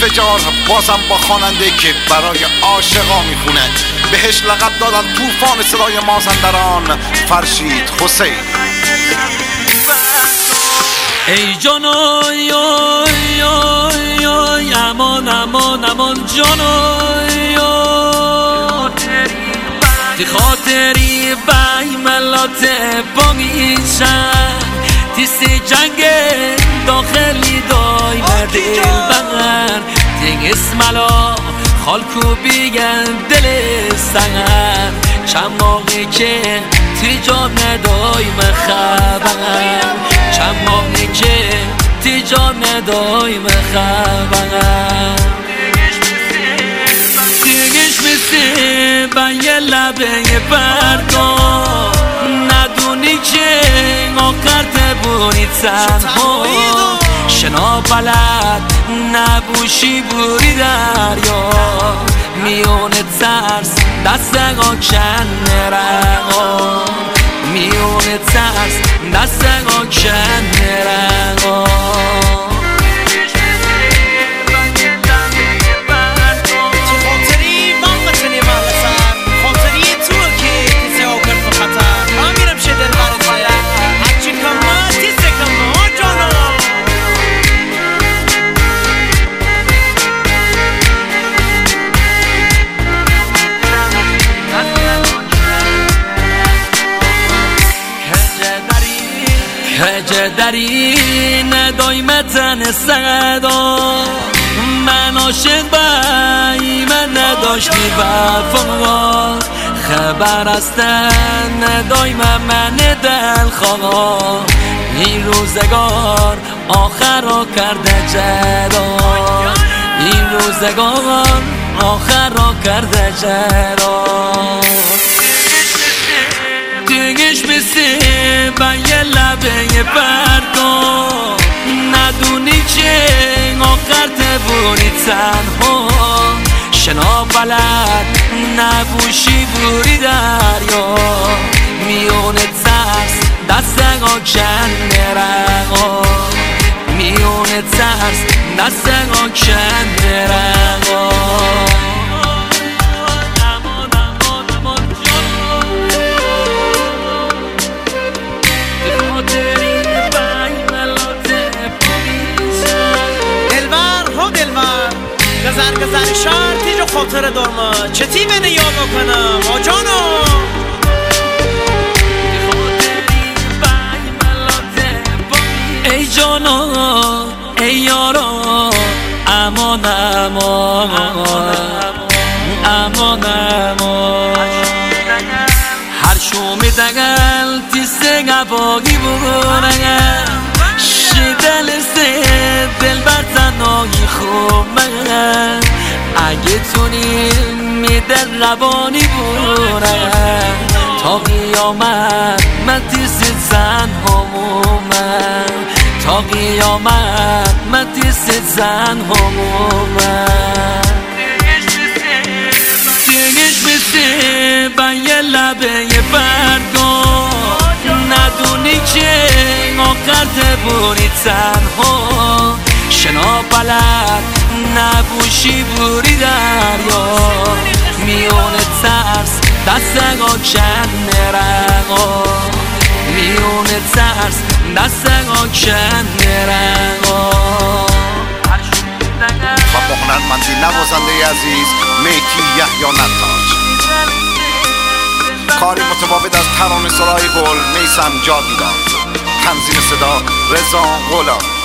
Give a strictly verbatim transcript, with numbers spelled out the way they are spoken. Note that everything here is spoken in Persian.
انفجار بازم با خواننده که برای عاشقا میخونه. بهش لقب دادن طوفان صدای مازندران، فرشید حسین. ای جانای آی آی آی امان امان امان جانای تی خاطری بای ملات بامیشن تی سی جنگ داخلی دای مردل بغر تی اسمالا خالکو بیگن دل سنگر چند ماهی که تی جا ندای مخبر چند ماهی که تی جا ندای مخبر دیگش میسی با یه لبه برگا ندونی که آخر بونی تنها شنا بلد نبوشی بوری دریا میون ترس دست آکن رقا میون ترس دست آکن رقا هجه در این دایمتن صدا من عاشق بایی من نداشتی وفا خبر هستن دایم من دل خواه این روزگار آخر را کرده جدا این روزگار آخر را کرده جدا دیگش میسی با یه لبه برگا ندونی که آخر تبونی تنها شنا بلد نبوشی بوری دریا میون ترس دست آکن رقا میون ترس دست آکن رقا گذر گذر شار تیجو خاطر دارما چتی بینه یاد کنم آجانا ای جانا ای یارا امان امان امان امان هر شومی دگل تیسه گواهی بگونگل شدل سه دل بر تنهایی خوب من اگه تونی میدل روانی بونم تا قیامت من تیسی زن همومم تا قیامت من تیسی زن همومم دیگش میسی با یه لبه برگا ندونی که آخر تبونی تنها شنا بلد نبوشی بوری دریا میون ترس دست آکن رقا میون ترس دست آکن رقا و هنرمندی نوازنده عزیز میتی یحیی نتاج. کاری متفاوت از ترانه سرای گل میثم جاویدان. تنظیم صدا رضا غلام.